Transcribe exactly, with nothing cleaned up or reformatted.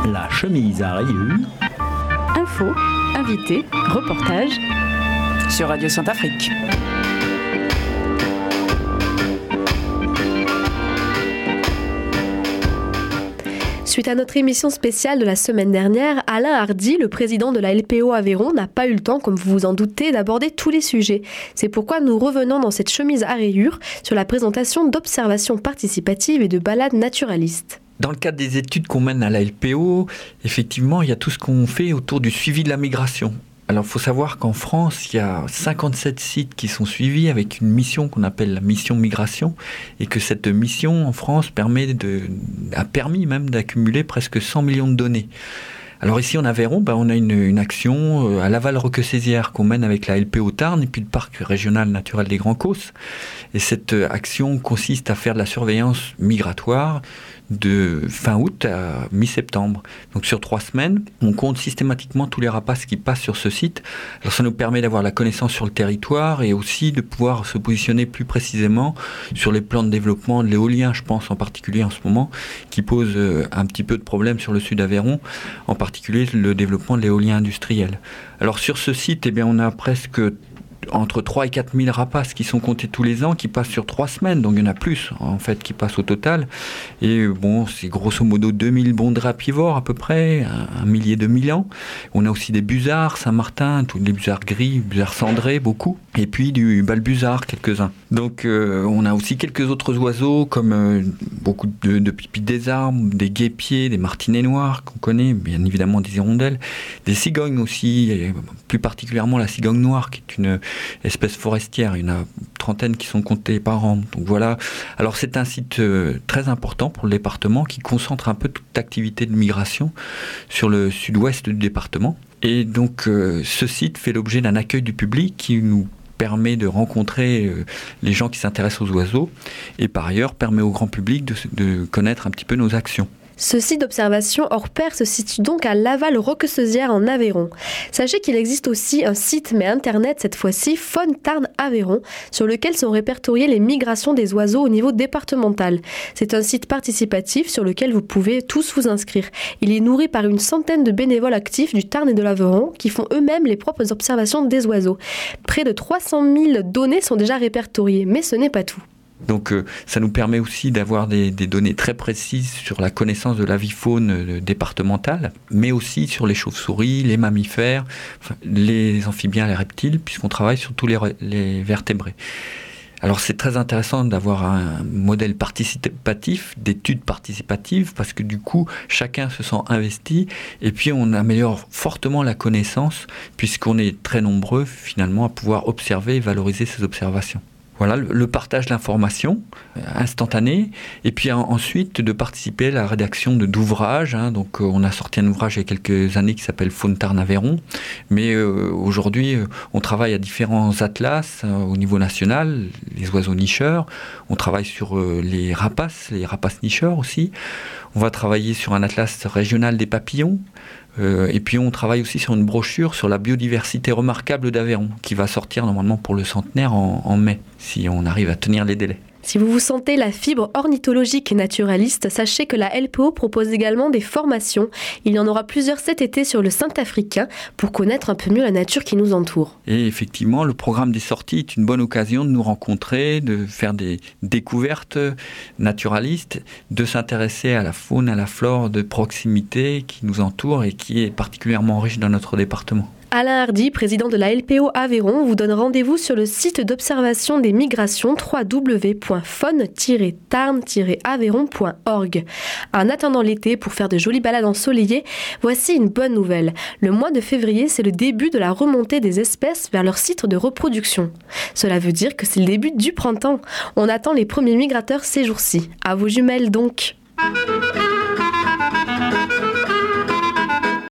La chemise à rayures. Info, invité, reportage sur Radio Centrafrique. Suite à notre émission spéciale de la semaine dernière, Alain Hardy, le président de la L P O Aveyron, n'a pas eu le temps, comme vous vous en doutez, d'aborder tous les sujets. C'est pourquoi nous revenons dans cette chemise à rayures sur la présentation d'observations participatives et de balades naturalistes. Dans le cadre des études qu'on mène à la L P O, effectivement, il y a tout ce qu'on fait autour du suivi de la migration. Alors, il faut savoir qu'en France, il y a cinquante-sept sites qui sont suivis avec une mission qu'on appelle la mission migration, et que cette mission, en France, permet de, a permis même d'accumuler presque cent millions de données. Alors ici en Aveyron, ben, on a une, une action à Laval-Roquesaisières qu'on mène avec la L P O Tarn et puis le parc régional naturel des Grands Causses. Et cette action consiste à faire de la surveillance migratoire de fin août à mi-septembre. Donc sur trois semaines, on compte systématiquement tous les rapaces qui passent sur ce site. Alors ça nous permet d'avoir la connaissance sur le territoire et aussi de pouvoir se positionner plus précisément sur les plans de développement de l'éolien, je pense en particulier en ce moment, qui pose un petit peu de problème sur le sud Aveyron, en particulier le développement de l'éolien industriel. Alors sur ce site, eh bien, on a presque entre trois et quatre mille rapaces qui sont comptés tous les ans, qui passent sur trois semaines, donc il y en a plus en fait qui passent au total. Et bon, c'est grosso modo deux mille bons drapivores à peu près, un, un millier de Milan. On a aussi des busards, Saint-Martin, tous les busards gris, busards cendrés, beaucoup. Et puis du balbuzard, quelques-uns. Donc euh, on a aussi quelques autres oiseaux comme euh, beaucoup de, de pipis des arbres, des guêpiers, des martinets noirs qu'on connaît, bien évidemment des hirondelles, des cigognes aussi, et plus particulièrement la cigogne noire qui est une espèce forestière. Il y en a une trentaine qui sont comptées par an. Donc voilà. Alors c'est un site euh, très important pour le département qui concentre un peu toute activité de migration sur le sud-ouest du département. Et donc euh, ce site fait l'objet d'un accueil du public qui nous permet de rencontrer euh, les gens qui s'intéressent aux oiseaux et par ailleurs permet au grand public de, de connaître un petit peu nos actions. Ce site d'observation hors pair se situe donc à Laval-Roquesaisières en Aveyron. Sachez qu'il existe aussi un site, mais internet cette fois-ci, Faune Tarn Aveyron, sur lequel sont répertoriées les migrations des oiseaux au niveau départemental. C'est un site participatif sur lequel vous pouvez tous vous inscrire. Il est nourri par une centaine de bénévoles actifs du Tarn et de l'Aveyron qui font eux-mêmes les propres observations des oiseaux. Près de trois cent mille données sont déjà répertoriées, mais ce n'est pas tout. Donc euh, ça nous permet aussi d'avoir des, des données très précises sur la connaissance de la vie-faune euh, départementale, mais aussi sur les chauves-souris, les mammifères, enfin, les amphibiens, les reptiles, puisqu'on travaille sur tous les, les vertébrés. Alors c'est très intéressant d'avoir un modèle participatif, d'études participatives, parce que du coup, chacun se sent investi, et puis on améliore fortement la connaissance, puisqu'on est très nombreux finalement à pouvoir observer et valoriser ces observations. Voilà, le partage d'informations instantané, et puis ensuite de participer à la rédaction de, d'ouvrages. Hein. Donc on a sorti un ouvrage il y a quelques années qui s'appelle Faune Tarn Aveyron, mais euh, aujourd'hui on travaille à différents atlas euh, au niveau national, les oiseaux nicheurs, on travaille sur euh, les rapaces, les rapaces nicheurs aussi, on va travailler sur un atlas régional des papillons. Euh, et puis on travaille aussi sur une brochure sur la biodiversité remarquable d'Aveyron qui va sortir normalement pour le centenaire en, en mai, si on arrive à tenir les délais. Si vous vous sentez la fibre ornithologique et naturaliste, sachez que la L P O propose également des formations. Il y en aura plusieurs cet été sur le Saint-Africain pour connaître un peu mieux la nature qui nous entoure. Et effectivement, le programme des sorties est une bonne occasion de nous rencontrer, de faire des découvertes naturalistes, de s'intéresser à la faune, à la flore de proximité qui nous entoure et qui est particulièrement riche dans notre département. Alain Hardy, président de la L P O Aveyron, vous donne rendez-vous sur le site d'observation des migrations w w w point faune tiret tarn tiret aveyron point org. En attendant l'été pour faire de jolies balades ensoleillées, voici une bonne nouvelle. Le mois de février, c'est le début de la remontée des espèces vers leur site de reproduction. Cela veut dire que c'est le début du printemps. On attend les premiers migrateurs ces jours-ci. À vos jumelles donc.